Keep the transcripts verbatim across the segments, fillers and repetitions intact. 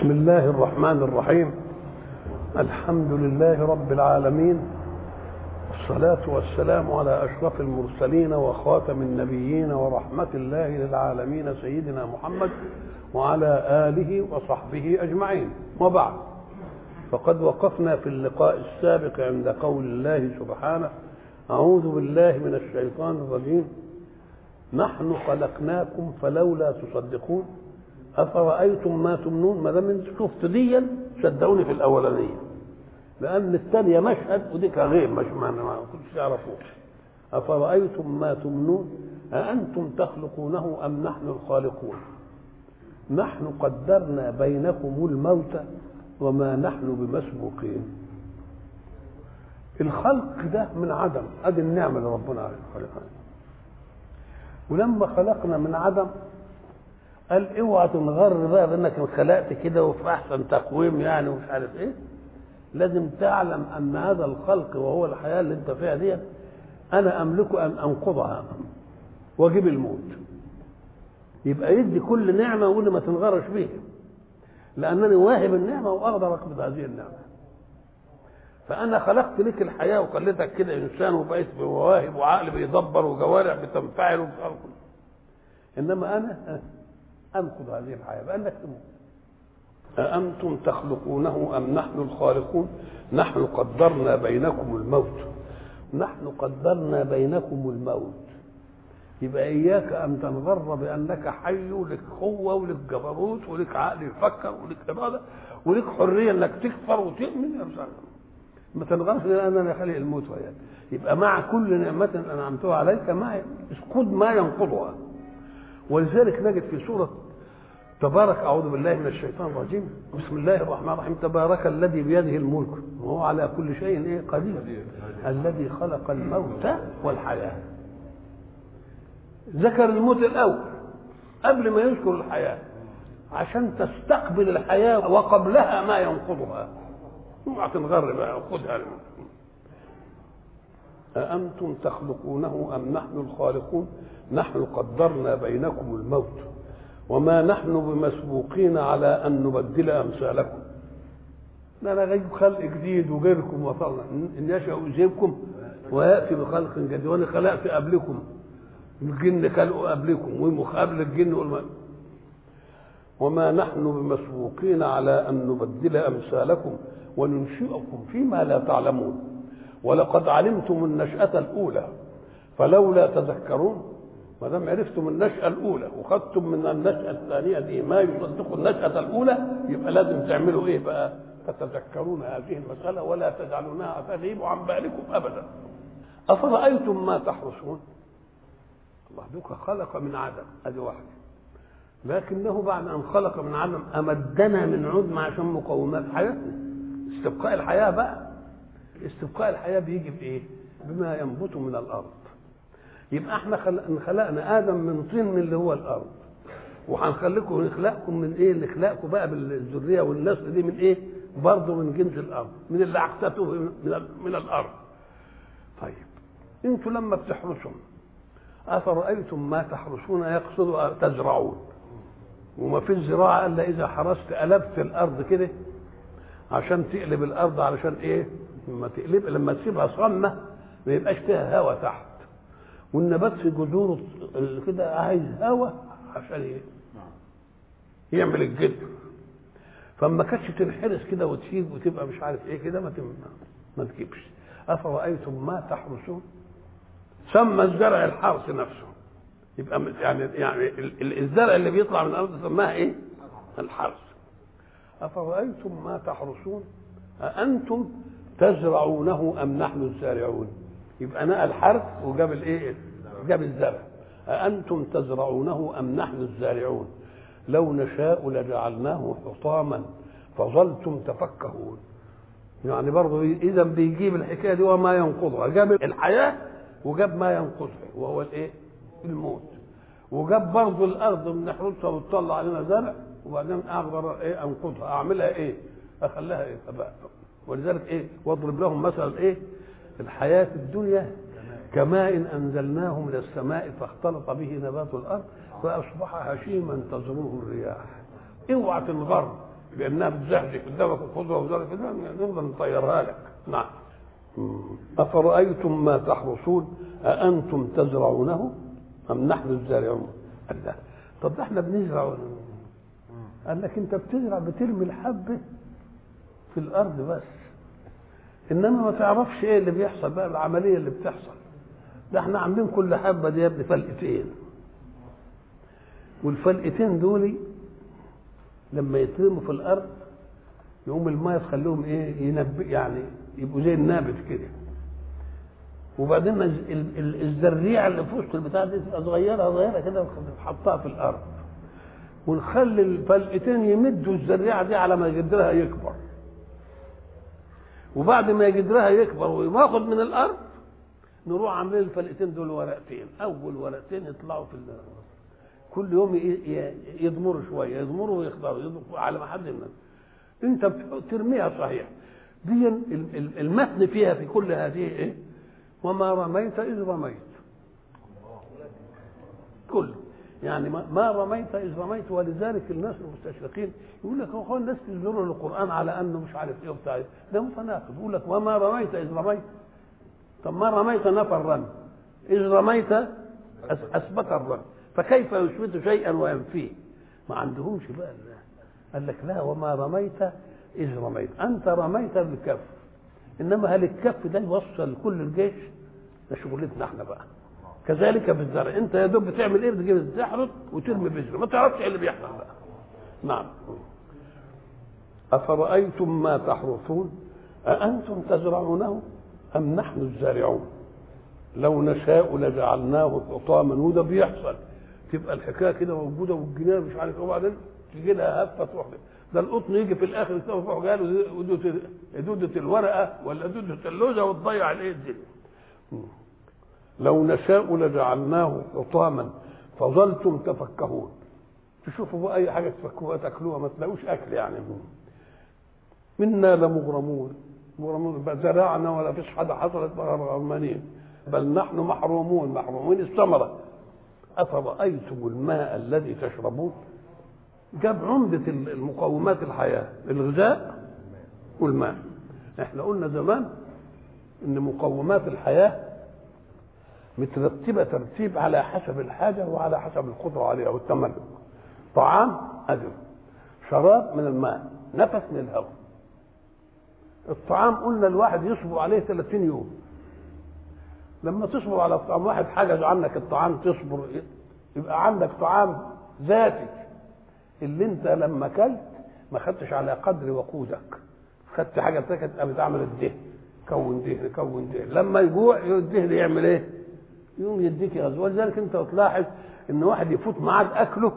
بسم الله الرحمن الرحيم. الحمد لله رب العالمين، والصلاة والسلام على أشرف المرسلين وخاتم النبيين ورحمة الله للعالمين سيدنا محمد وعلى آله وصحبه أجمعين. وبعد، فقد وقفنا في اللقاء السابق عند قول الله سبحانه: أعوذ بالله من الشيطان الرجيم، نحن خلقناكم فلولا تصدقون أفرأيتم ما تمنون. ما دام انتم شفتوا دي صدقوني في الأولانية، لأن الثانية مشهد وديك غير مش معنى ما كنتش تعرفوه. أفرأيتم ما تمنون أأنتم تخلقونه أم نحن الخالقون نحن قدرنا بينكم الموت وما نحن بمسبوقين. الخلق ده من عدم، ادي النعمة اللي ربنا خلقنا. ولما خلقنا من عدم قال اوعى تنغر بقى بانك خلقت كده وفي احسن تقويم يعني ومش عارف ايه. لازم تعلم ان هذا الخلق وهو الحياه اللي انت فيها دي انا املك ان انقضها واجيب الموت. يبقى يدي كل نعمه ويقول ما تنغرش بيها، لانني واهب النعمه واقدر اقبض هذه النعمه. فانا خلقت لك الحياه وخليتك كده انسان وبقيت بمواهب وعقل بيدبر وجوارح بتنفعل وبتعرف. انما انا انقض هذه الحياه بانك تموت. أأنتم تخلقونه أم نحن الخالقون نحن قدرنا بينكم الموت نحن قدرنا بينكم الموت. يبقى إياك أن تنغر بأنك حي ولك قوة ولك جبروت ولك عقل يفكر ولك إرادة ولك حرية أنك تكفر وتؤمن. ما تنغرش لأن أنا خلق الموت وياك. يبقى مع كل نعمة أنعمتها عليك ما اسقط ما ينقضها. ولذلك نجد في سورة تبارك، أعوذ بالله من الشيطان الرجيم، بسم الله الرحمن الرحيم: تبارك الذي بيده الملك وهو على كل شيء إيه قدير الذي خلق الموت والحياة. ذكر الموت الأول قبل ما يذكر الحياة عشان تستقبل الحياة وقبلها ما ينقضها. اوعى تنغر بقى خدها. أأنتم تخلقونه أم نحن الخالقون نحن قدرنا بينكم الموت وما نحن بمسبوقين على أن نبدل أمثالكم. أنا غيب خلق جديد وغيركم وصلنا إن يشاء يذهبكم ويأتي بخلق جديد. وأنا خلقت قبلكم الجن خلقوا قبلكم وقبل الجن والم... وما نحن بمسبوقين على أن نبدل أمثالكم وننشئكم فيما لا تعلمون ولقد علمتم النشأة الأولى فلولا تذكرون. ما دام عرفتم النشأة الأولى وخدتم من النشأة الثانية دي ما يصدق النشأة الأولى يبقى لازم تعملوا إيه بقى؟ تتذكرون هذه المسألة ولا تجعلونها تغيب عن بالكم أبدا. أفرأيتم ما تحرسون. الله دوك خلق من عدم، هذه واحدة، لكنه بعد أن خلق من عدم أمدنا من عدم عشان مقومات حياتنا، استبقاء الحياة بقى. استبقاء الحياة بيجي بإيه؟ بما ينبت من الأرض. يبقى احنا خلقنا ادم من طين من اللي هو الارض، وهنخليكم نخلقكم من ايه؟ نخلقكم بقى بالذريه والنسل دي من ايه؟ برضه من جنس الارض، من اللي عقدته من, من الارض. طيب انتوا لما بتحرسون افرايتم ما تحرسون يقصد تزرعون، وما في الزراعه الا اذا حرست قلبت الارض كده عشان تقلب الارض علشان ايه؟ لما تقلب لما تسيبها صامه ما يبقاش فيها هواء تحت، والنبات في جذوره كده عايز هواء عشان ايه؟ يعمل الجذر. فما كانتش تنحرس كده وتسيب وتبقى مش عارف ايه كده ما ما تجيبش. افرايتم ما تحرسون. سمى الزرع الحرث نفسه. يبقى يعني يعني الزرع اللي بيطلع من الارض سماها ايه؟ الحرث. افرايتم ما تحرسون أأنتم تزرعونه ام نحن الزارعون. يبقى نقل الحرث وجاب الايه؟ جاب الزرع. أأنتم تزرعونه أم نحن الزارعون لو نشاء لجعلناه حطاما فظلتم تفكهون. يعني برضه إذا بيجيب الحكاية دي وما ينقضها. جاب الحياة وجاب ما ينقضها وهو الايه؟ الموت. وجاب برضه الأرض من نحرسها وتطلع علينا زرع وبعدين أقدر ايه؟ أنقضها. أعملها ايه؟ أخليها ايه؟ فبقى. ولذلك ايه؟ واضرب لهم مثلا ايه؟ الحياة الدنيا كماء أنزلناه من السماء فاختلط به نبات الأرض فأصبح هشيما تزروه الرياح. اوعى تنغر لانها بتزحزح قدامك الخضره وزرع كده نقدر نطيرها لك. نعم. افرايتم ما تحرثون اانتم تزرعونه ام نحن الزارعون؟ قال لا طب ده احنا بنزرع. قال لك انت بتزرع بترمي الحبه في الارض بس، انما ما تعرفش ايه اللي بيحصل بقى العمليه اللي بتحصل. ده احنا عاملين كل حبه دي يا ابني فلقتين، والفلقتين دول لما يترموا في الارض يقوم الماء تخليهم ايه ينبئ يعني يبقوا زي النابت كده، وبعدين الزريعه اللي في وسط البتاع دي تبقى صغيره صغيره كده ونحطها في الارض، ونخلي الفلقتين يمدوا الزريعه دي على ما جدرها يكبر، وبعد ما جدرها يكبر وياخد من الارض نروح عاملين الفلقتين دول ورقتين، اول ورقتين يطلعوا في الارض كل يوم يضمروا شويه يضمروا ويخضروا يضمروا على ما حد الناس. انت بترميها صحيح دي المتن فيها في كل هذه ايه؟ وما رميت اذ رميت. كل يعني ما رميت اذ رميت. ولذلك الناس المستشرقين يقول لك هو الناس تنظروا للقران على انه مش عارف ايه وبتاع، ده متناقض. يقول لك وما رميت اذ رميت، طب ما رميت نفى الرمي، اذ رميت اثبت الرمي، فكيف يثبت شيئا وينفيه؟ ما عندهمش بقى. قال لك لا وما رميت اذ رميت، انت رميت بالكف، انما هل الكف ده يوصل كل الجيش؟ ده شغلتنا احنا بقى. كذلك في الزرع، انت يا دوب بتعمل ايه؟ بتجيب تحرث وترمي بذره، ما تعرفش ايه اللي بيحصل بقى. نعم. افرايتم ما تحرثون اانتم تزرعونه ام نحن الزارعون لو نشاء لجعلناه حطاما. وده بيحصل، تبقى الحكايه كده موجوده والجنيه مش عارف ايه، وبعدين تيجي لها هفه تروح. ده القطن يجي في الاخر يروح قال دوده الورقه ولا دوده اللوزه وتضيع الايه الدنيا. لو نشاء لجعلناه حطاما فظلتم تفكهون. تشوفوا بقى اي حاجه تفكوها تاكلوها ما تلاقوش اكل يعني. منا لمغرمون، مغرمون زرعنا ولا فيش حاجه حصلت غرمانين، بل نحن محرومون محرومين الثمره. افرايتم الماء الذي تشربون. جاب عمده المقومات الحياه، الغذاء والماء. احنا قلنا زمان ان مقومات الحياه مترتبه ترتيب على حسب الحاجه وعلى حسب القدره عليها والتملك. طعام أجر، شراب من الماء، نفس من الهواء. الطعام قلنا الواحد يصبر عليه ثلاثين يوم. لما تصبر على طعام واحد حجز عنك الطعام تصبر، يبقى عندك طعام ذاتي اللي انت لما اكلت ما خدتش على قدر وقودك، خدت حاجه تكت بتعمل الدهن، كون دهن كون دهن، لما يجوع الدهن يعمل ايه؟ يوم يديك غزو. ولذلك انت تلاحظ ان واحد يفوت ميعاد اكله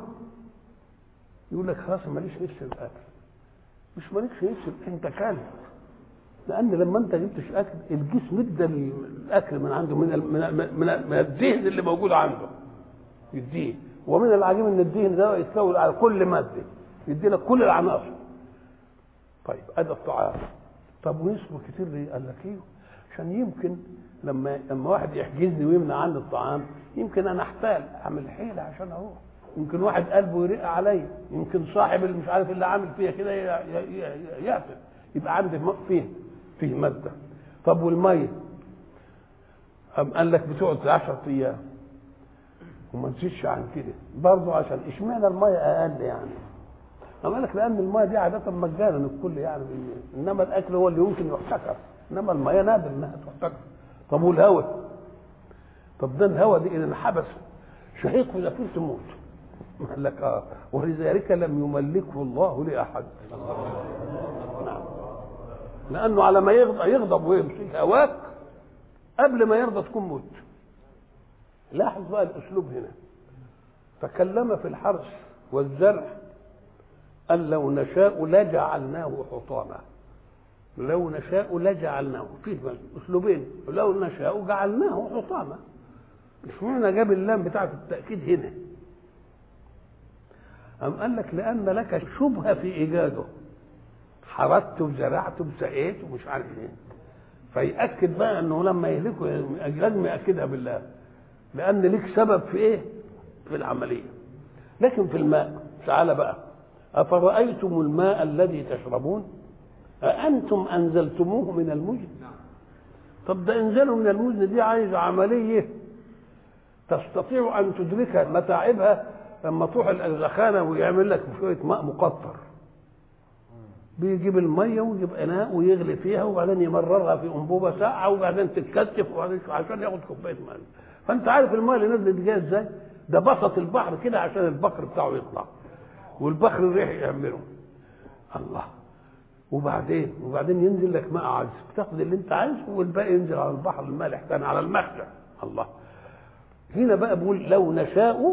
يقول لك خلاص ماليش نفس الاكل. مش مالكش نفس، انت كلت، لان لما انت جبتش اكل الجسم ادى الاكل من عنده من من من الدهن اللي موجود عنده يديه. ومن العجيب ان الدهن ده يتكون على كل ماده، يدي لك كل العناصر. طيب ادى الطعام. طب ويصبر كتير ليه؟ قال لك ايه؟ عشان يمكن لما لما واحد يحجزني ويمنع عني الطعام يمكن انا احتال اعمل حيله عشان اروح. يمكن واحد قلبه يرق عليا، يمكن صاحب اللي مش عارف اللي عامل فيها كده يقفل، يبقى عندي فيه فيه ماده. طب والميه؟ أم قال لك بتقعد عشرة ايام وما تزيدش عن كده برضه. عشان اشمعنى الميه اقل يعني؟ أم قال لك لان الميه دي عاده مجانا الكل يعني، انما الاكل هو اللي يمكن يحتكر، انما الميه نادر انها تحتكر. طب والهواء؟ طب ده الهواء دي اذا انحبس شهيق وزفير تموت. قال لك اه ولذلك لم يملكه الله لاحد. نعم. لانه على ما يغضب يغضب ويمسك هواك قبل ما يرضى تكون موت. لاحظ بقى الاسلوب هنا. تكلم في الحرث والزرع قال لو نشاء لجعلناه حطاما. لو نشاء لجعلناه، فيه اسلوبين، لو نشاء جعلناه حطاما. مش معنى جاب اللام بتاعه التاكيد هنا. أم قال لك لأن لك شبهة في إيجاده، حرثت وزرعت وسقيت ومش عارف إيه، فيأكد بقى إنه لما يهلكوا لازم يأكدها بالله، لأن لك سبب في إيه؟ في العملية. لكن في الماء تعالى بقى أفرأيتم الماء الذي تشربون أأنتم أنزلتموه من المزن؟ طب ده انزلوا من المزن دي عايز عملية تستطيع أن تدرك متاعبها لما تروح الزخانة ويعمل لك شوية ماء مقطر. بيجيب المية ويجيب إناء ويغلي فيها وبعدين يمررها في أنبوبة ساقعة وبعدين تتكثف وبعدين عشان ياخد كوباية ماء. فأنت عارف الماء اللي نزلت دي جايه إزاي؟ ده بسط البحر كده عشان البخر بتاعه يطلع والبخر الريح يعمله. الله. وبعدين وبعدين ينزل لك ماء عذب تاخد اللي انت عايزه والباقي ينزل على البحر المالح تاني على المخزن. الله. هنا بقى بقول لو نشاء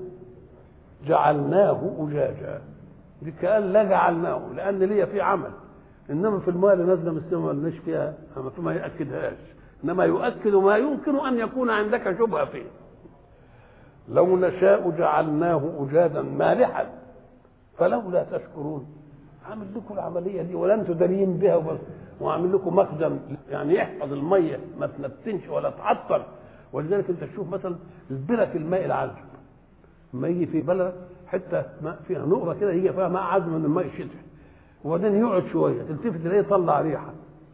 جعلناه أجاجا. دي كأن لا جعلناه لأن ليا في عمل، إنما في الماء اللي نازله من السماء ما لناش فيها ما يأكدهاش، إنما يؤكد ما يمكن أن يكون عندك شبهة فيه. لو نشاء جعلناه أجاجا مالحا فلولا تشكرون. عامل لكم العملية دي ولا أنتم دارين بها وبس، وعامل لكم مخزن يعني يحفظ المية ما تنتنش ولا تعطل. ولذلك أنت تشوف مثلا البرك الماء العذب لما يجي في بلد حتة ماء فيها نقرة كده يجي فيها ماء عذب من الماء الشتوي وبعدين يقعد شوية تلتفت تلاقيه يطلع ريحة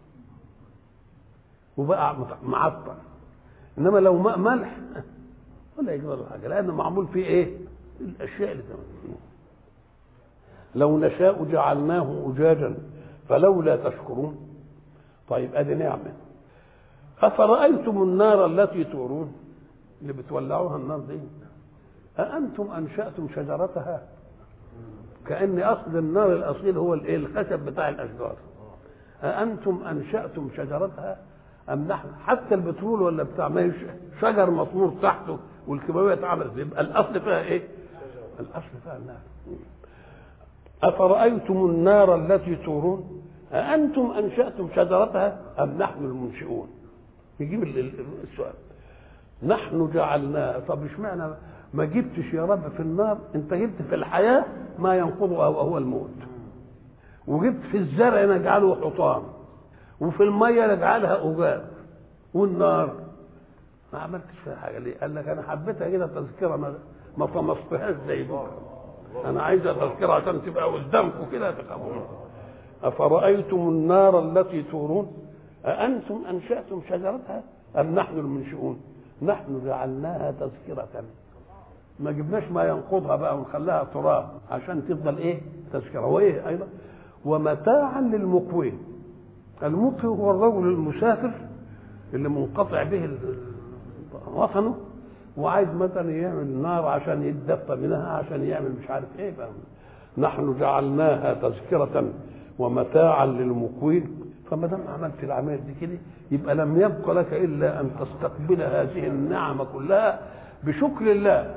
وبقى معطل. إنما لو ماء ملح ولا يجرى له حاجة لأنه معمول فيه إيه؟ الأشياء اللي تمام. لو نشاء جعلناه أجاجا فلولا تشكرون. طيب ادي نعمه. افرايتم النار التي تورون اللي بتولعوها النار دي اانتم انشاتم شجرتها؟ كأن اصل النار الاصيل هو الايه؟ الخشب بتاع الاشجار. اانتم انشاتم شجرتها ام نحن؟ حتى البترول ولا بتاع ما شجر مطمور تحته والكيماويات اتعملت يبقى الاصل فيها ايه؟ الاصل فيها النار. أفرأيتم النار التي تورون أأنتم أنشأتم شجرتها أم نحن المنشئون؟ يجيب السؤال. نحن جعلناها. طب اشمعنى ما جبتش يا رب في النار؟ انت جبت في الحياة ما ينقضها وهو الموت، وجبت في الزرع نجعله حطام، وفي المية نجعلها أجاج، والنار ما عملتش فيها حاجة. ليه؟ قال لك أنا حبيتها كده تذكرة ما ما طمستهاش زي بكرة، أنا عايزة تذكرة عشان تبقى قدامكم كده تقابلون. أفرأيتم النار التي تورون أأنتم أنشأتم شجرتها أم نحن المنشئون؟ نحن جعلناها تذكرة، ما جبناش ما ينقضها بقى ونخليها تراب عشان تفضل إيه؟ تذكرة. وإيه أيضا؟ ومتاعا للمقوين. المقوي هو الرجل المسافر اللي منقطع به وطنه وعايز مثلا يعمل نار عشان يتدفى منها عشان يعمل مش عارف ايه بقى. نحن جعلناها تذكرة ومتاعا للمقوين. فما دام عملت العمليه دي كده يبقى لم يبق لك الا ان تستقبل هذه النعم كلها بشكر الله.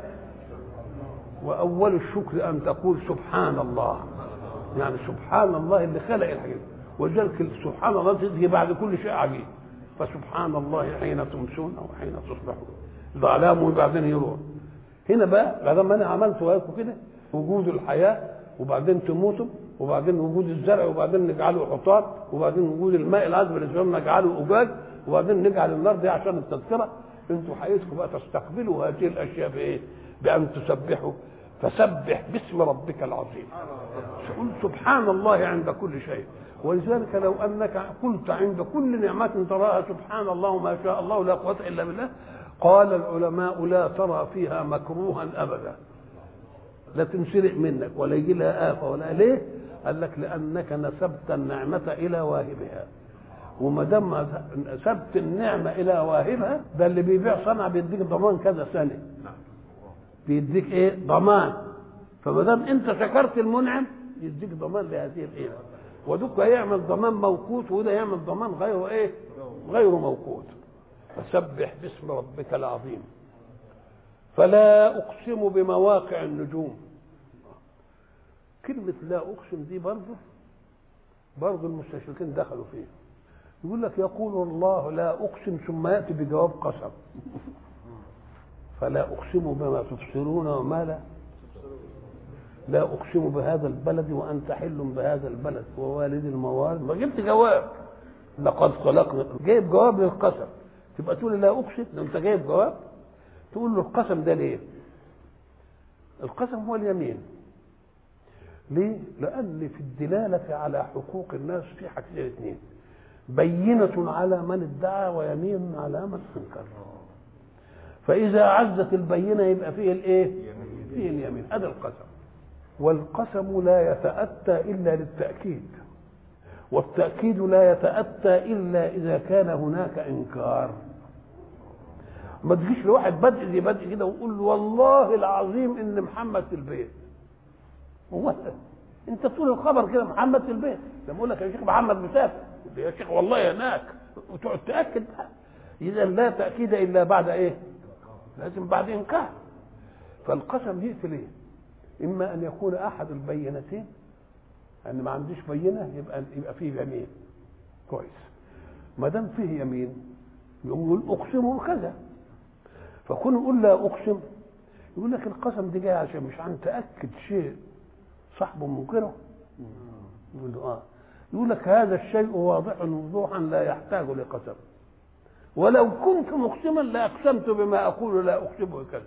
واول الشكر ان تقول سبحان الله، يعني سبحان الله اللي خلق الحاجات، ولذلك سبحان الله تيجي بعد كل شيء عجيب. فسبحان الله حين تمسون او حين تصبحون ظلام وبعدين يروح. هنا بقى بعد ما انا عملت وياكم كده وجود الحياه وبعدين تموتوا وبعدين وجود الزرع وبعدين نجعله حطام وبعدين وجود الماء العذب اللي نجعله اجاج وبعدين نجعل النار دي عشان التذكره. انتوا حقيقتكم بقى تستقبلوا هذه الاشياء بايه؟ بان تسبحوا. فسبح باسم ربك العظيم. قل سبحان الله عند كل شيء. ولذلك لو انك قلت عند كل نعمه تراها سبحان الله ما شاء الله لا قوه الا بالله، قال العلماء لا ترى فيها مكروها ابدا، لا تنسرق منك ولا يجي لها آفة ولا ليه؟ قال لك لأنك نسبت النعمة إلى واهبها، وما دام نسبت النعمة إلى واهبها ده اللي بيبيع صنعة بيديك ضمان كذا سنة، بيديك إيه؟ ضمان. فما دام أنت شكرت المنعم يديك ضمان لهذه الإيه؟ ودوك يعمل ضمان موقوت وده يعمل ضمان غير إيه؟ غير موقوت. فسبح باسم ربك العظيم. فلا أقسم بمواقع النجوم. كلمة لا أقسم دي برضه برضه المستشرقين دخلوا فيها. يقول لك يقول الله لا أقسم ثم يأتي بجواب قسم. فلا أقسم بما تبصرون وما لا لا أقسم بهذا البلد وأنت حل بهذا البلد ووالد الموالد. ما جبت جواب لقد خلقنا، جايب جواب للقسم. تبقى تقول لا أقسم لو أنت جايب جواب تقول له القسم ده ليه؟ القسم هو اليمين. ليه؟ لأن في الدلالة على حقوق الناس في حاجتين اثنين، بينة على من ادعى ويمين على من أنكر. فإذا عزت البينة يبقى فيه الإيه؟ فيه اليمين. هذا القسم. والقسم لا يتأتى إلا للتأكيد، والتأكيد لا يتأتى إلا إذا كان هناك إنكار. ما تجيش لواحد بدء زي بدء كده ويقول له والله العظيم إن محمد في البيت. هو أنت تقول الخبر كده محمد في البيت، لما أقول لك يا شيخ محمد مسافر يا شيخ والله هناك وتقعد تأكد. إذا لا تأكيد إلا بعد إيه؟ لازم بعد إنكار. فالقسم يقتل إيه؟ إما أن يكون أحد البينتين، أن ما عنديش بينة يبقى يبقى فيه يمين كويس. ما دام فيه يمين يقول أقسم كذا، فكون يقول لا أقسم يقول لك القسم دي جاي عشان مش عن تأكد شيء صاحبه منكره. يقول له آه يقول لك هذا الشيء واضح وضوحا لا يحتاج لقسم، ولو كنت مقسما لاقسمت بما اقول لا اقسم بكذا.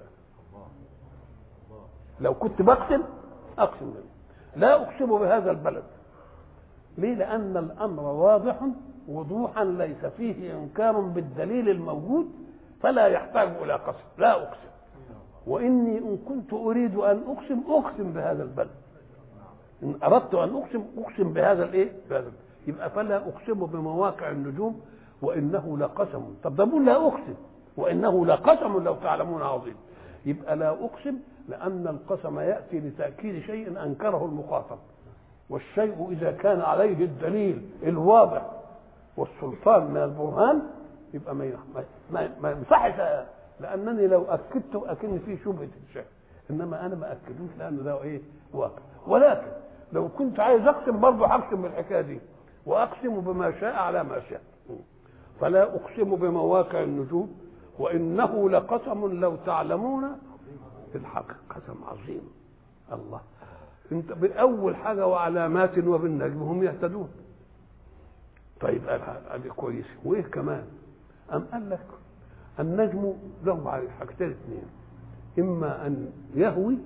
لو كنت بقسم اقسم به. لا اقسم بهذا البلد. ليه؟ لان الامر واضح وضوحا ليس فيه انكار بالدليل الموجود، فلا يحتاج الى قسم. لا اقسم، واني ان كنت اريد ان اقسم اقسم بهذا البلد. ان اردت ان اقسم اقسم بهذا الايه؟ بهذا. يبقى فلا اقسم بمواقع النجوم وانه لقسم. طب ده بقول لا اقسم وانه لقسم لو تعلمون عظيم. يبقى لا اقسم لان القسم ياتي لتاكيد شيء انكره المخاطب، والشيء اذا كان عليه الدليل الواضح والسلطان من البرهان يبقى ما ما ما ينفعش، لانني لو اكدت اكن فيه شبهه الشيء، انما انا ما اكدوش لانه ده ايه؟ واقع. ولكن لو كنت عايز اقسم برضه هقسم بالحكايه دي، واقسم بما شاء على ما شاء. فلا اقسم بمواقع النجوم وانه لقسم لو تعلمون الحق. قسم عظيم. الله، انت باول حاجه وعلامات وبالنجم هم يهتدون. طيب هذه كويسه. وايه كمان؟ ام قال لك النجم له حاجتين اثنين، اما ان يهوي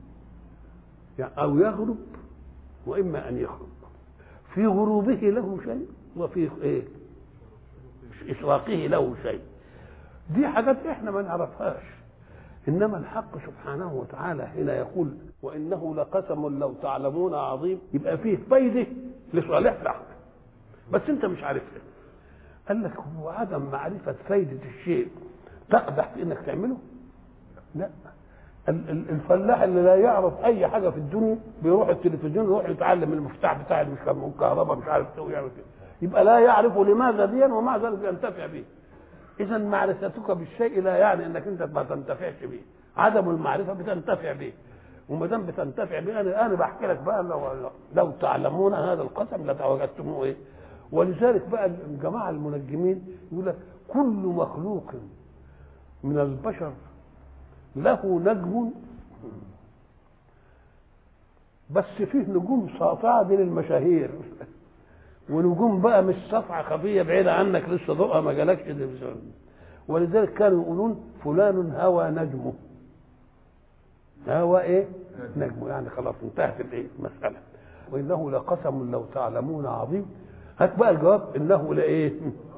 او يغرب، واما ان يخرب. في غروبه له شيء وفي ايه؟ اشراقه له شيء. دي حاجات احنا ما نعرفهاش، انما الحق سبحانه وتعالى هنا يقول وانه لقسم لو تعلمون عظيم، يبقى فيه فايده لصالح لحظه بس انت مش عارفها. قال لك هو عدم معرفه فايده الشيء تقدح في انك تعمله؟ لا. الفلاح اللي لا يعرف اي حاجه في الدنيا بيروح التلفزيون يروح يتعلم المفتاح بتاع الكهرباء مش عارف ايه ويعمل كده، يبقى لا يعرف لماذا دي ومع ذلك ينتفع به. اذا معرفتك بالشيء لا يعني انك انت ما تنتفعش به، عدم المعرفه بتنتفع به. وما دام بتنتفع به انا انا بحكي لك بقى لو, لو تعلمون هذا القسم لتوجدتموه ايه. ولذلك بقى الجماعه المنجمين يقول لك كل مخلوق من البشر له نجم، بس فيه نجوم ساطعه دي للمشاهير، ونجوم بقى مش ساطعه خفيه بعيده عنك لسه ضوءها ما جالكش. ولذلك كانوا يقولون فلان هوى نجمه. هوى ايه؟ نجمه، يعني خلاص انتهت الايه؟ المساله. وانه لقسم لو تعلمون عظيم. هات بقى الجواب، انه لايه؟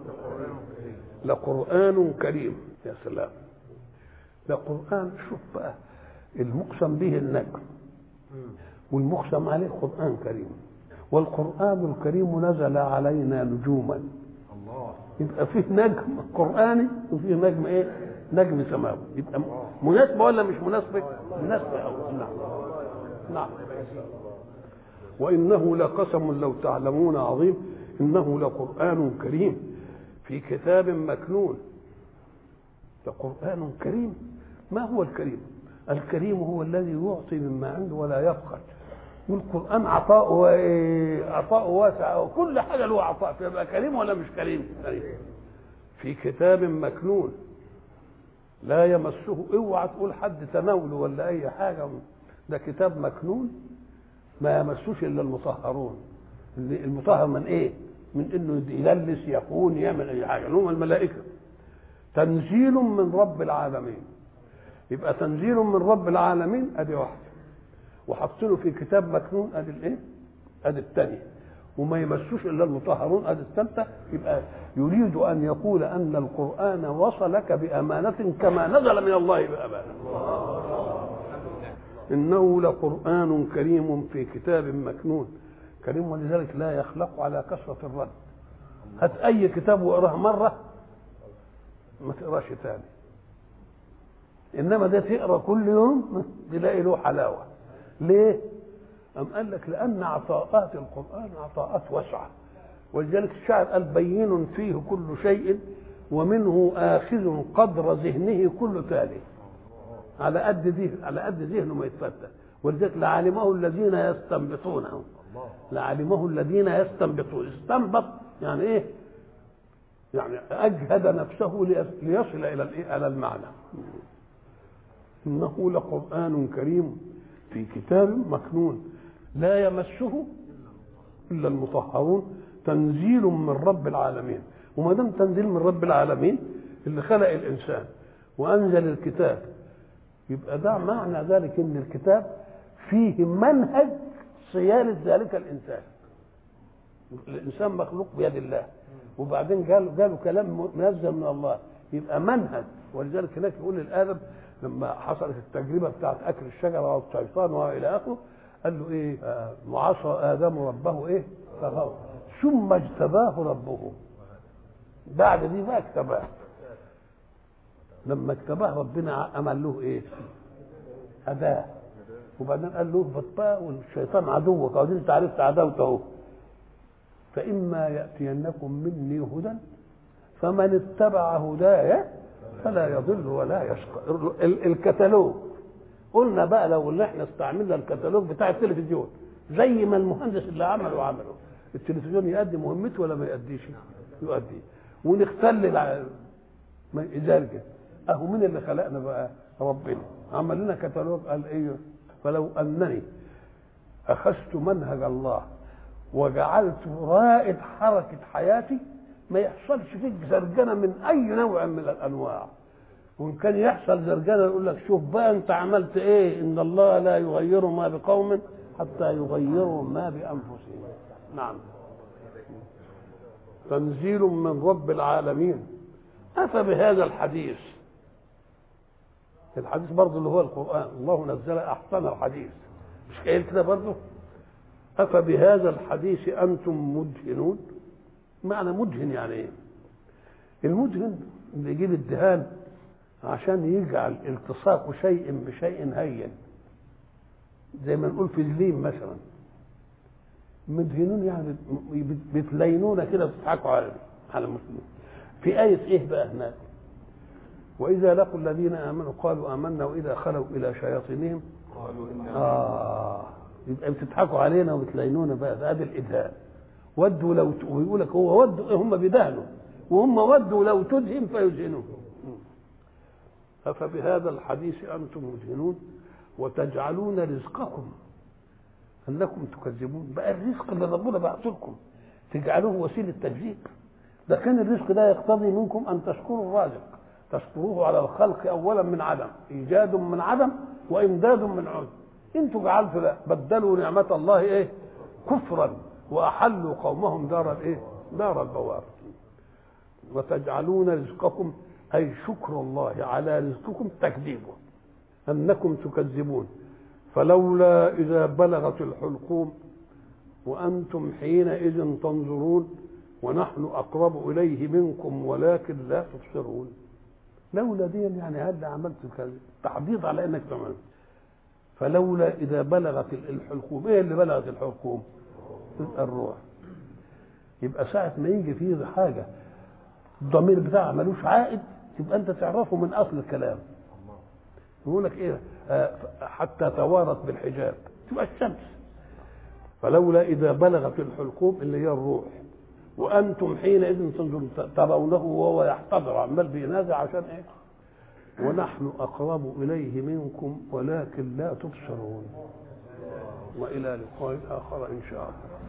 لقرآن كريم. يا سلام، ده قرآن. شوف بقى المقسم به النجم والمقسم عليه قرآن كريم، والقرآن الكريم نزل علينا نجوما. الله، يبقى فيه نجم قرآني وفيه نجم ايه؟ نجم سماوي. يبقى مناسبة ولا مش مناسبة؟ مناسبة أوي. نعم نعم. وإنه لقسم لو تعلمون عظيم، إنه لقرآن كريم في كتاب مكنون. لقرآن كريم. ما هو الكريم؟ الكريم هو الذي يعطي مما عنده ولا يبخل. والقرآن عطاؤه عطاؤه واسع، وكل حاجة له عطاء، فيبقى كريم ولا مش كريم؟ كريم. في كتاب مكنون لا يمسه. اوعى تقول حد تناوله ولا أي حاجة، ده كتاب مكنون ما يمسوش إلا المطهرون. المطهر من إيه؟ من إنه يللس يخون يعمل أي حاجة، هم الملائكة. تنزيل من رب العالمين. يبقى تنزيل من رب العالمين ادي واحده. وحاطينه في كتاب مكنون، ادي الايه؟ ادي الثانيه، وما يمسوش الا المطهرون، ادي الثالثه. يبقى يريد ان يقول ان القران وصلك بامانه كما نزل من الله بامانه. انه لقران كريم في كتاب مكنون. كريم، ولذلك لا يخلق على كثره الرد. هات اي كتاب واقراه مره ما تقراش تاني، انما ده تقرا كل يوم تلاقي له حلاوه. ليه؟ أم قال لك لأن عطاءات القرآن عطاءات واسعة، ولذلك الشاعر قال بين فيه كل شيء ومنه آخذ قدر ذهنه كل تالي. على قد ذهن على قد ذهنه ما يتفتح. ولذلك لعلمه الذين يستنبطونه، لعلمه الذين يستنبطون. استنبط يعني ايه؟ يعني أجهد نفسه ليصل إلى الايه؟ إلى المعنى. إنه لقرآن كريم في كتاب مكنون لا يمسه الا المطهرون، تنزيل من رب العالمين. وما دام تنزيل من رب العالمين اللي خلق الانسان وانزل الكتاب، يبقى ده معنى ذلك ان الكتاب فيه منهج صيانه ذلك الانسان. الانسان مخلوق بيد الله، وبعدين قالوا قالوا كلام منزل من الله، يبقى منهج. ولذلك هناك يقول للادم لما حصلت التجربه بتاعت اكل الشجره والشيطان والى اخره، قال له ايه؟ آه وعصى ادم ربه ايه؟ فغوى، ثم اجتباه ربه. بعد دي بقى اجتباه. لما اجتباه ربنا عمل له ايه؟ هداه. وبعدين قال له اهبط بقى والشيطان عدوك، ودي انت عرفت عداوته اهو. فاما ياتينكم مني هدى فمن اتبع هدايا فلا يضل ولا يشقى. الكتالوج قلنا بقى لو اللي احنا استعملنا الكتالوج بتاع التلفزيون زي ما المهندس اللي عمله عمله، التلفزيون يؤدي مهمته ولا ما يؤديش؟ يؤدي. ونختل ذلك. اهو مين اللي خلقنا بقى؟ ربنا. عمل لنا كتالوج قال ايه؟ فلو انني اخذت منهج الله وجعلت رائد حركه حياتي ما يحصلش فيك زرجنه من اي نوع من الانواع. وان كان يحصل زرجنه يقول لك شوف بقى انت عملت ايه؟ ان الله لا يغير ما بقوم حتى يغيروا ما بانفسهم. نعم. تنزيل من رب العالمين. افبهذا الحديث، الحديث برضه اللي هو القران، الله نزل احسن الحديث، مش قايل كده برضه؟ افبهذا الحديث انتم مدهنون. معنى مدهن يعني ايه؟ المدهن اللي يجيب الدهان عشان يجعل التصاق شيء بشيء هين، زي ما نقول في زليم مثلا. مدهنون يعني بتلينون كده وتضحكوا على على المسلمين. في آية ايه بقى هناك؟ وإذا لقوا الذين آمنوا قالوا آمنا وإذا خلوا إلى شياطينهم قالوا إنا آه يبقى بتضحكوا علينا وبتلينونا بقى. ده ادي الإدهان. ودوا لو ت... ويقول لك هو ودوا هم بيدهنوا وهم ودوا لو تدهن فيدهنون. أفبهذا الحديث أنتم مدهنون وتجعلون رزقكم أنكم تكذبون. بقى الرزق اللي ربنا بعته لكم تجعلوه وسيلة تكذيب؟ ده كان الرزق ده يقتضي منكم أن تشكروا الرازق، تشكروه على الخلق أولا من عدم، إيجاد من عدم وإمداد من عدم. انتوا جعلتوا لا بدلوا نعمة الله إيه؟ كفرا وأحلوا قومهم دار الإيه؟ دار البوار. وتجعلون رزقكم أي شكر الله على رزقكم تكذيبه، أنكم تكذبون. فلولا إذا بلغت الحلقوم وأنتم حينئذ تنظرون ونحن أقرب إليه منكم ولكن لا تبصرون. لولا دي يعني هذا عملت تحضيض على أنك تعمل. فلولا إذا بلغت الحلقوم، إيه اللي بلغت الحلقوم؟ الروح. يبقى ساعة ما يجي فيه حاجة الضمير بتاعها ملوش عائد تبقى أنت تعرفه من أصل الكلام. يقول لك إيه؟ آه حتى توارت بالحجاب تبقى الشمس. فلولا إذا بلغت الحلقوم اللي هي الروح وأنتم حينئذ تنظرون ترونه وهو يحتضر عمال بينازع عشان إيه؟ ونحن أقرب إليه منكم ولكن لا تبصرون. وإلى لقاء آخر إن شاء الله.